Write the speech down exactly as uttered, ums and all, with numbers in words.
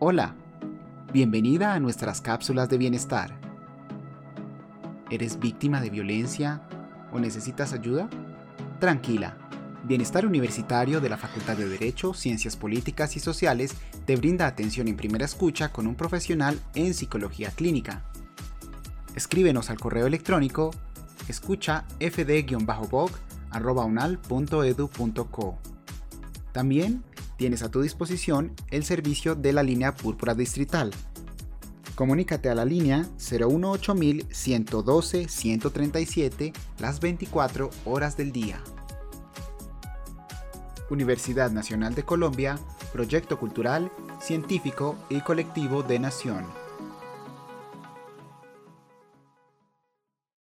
Hola, bienvenida a nuestras cápsulas de bienestar. ¿Eres víctima de violencia o necesitas ayuda? Tranquila, Bienestar Universitario de la Facultad de Derecho, Ciencias Políticas y Sociales te brinda atención en primera escucha con un profesional en psicología clínica. Escríbenos al correo electrónico escucha f d guion voc arroba unal punto edu punto co. También tienes a tu disposición el servicio de la línea Púrpura Distrital. Comunícate a la línea cero uno ocho uno uno uno uno dos uno tres siete las veinticuatro horas del día. Universidad Nacional de Colombia, Proyecto Cultural, Científico y Colectivo de Nación.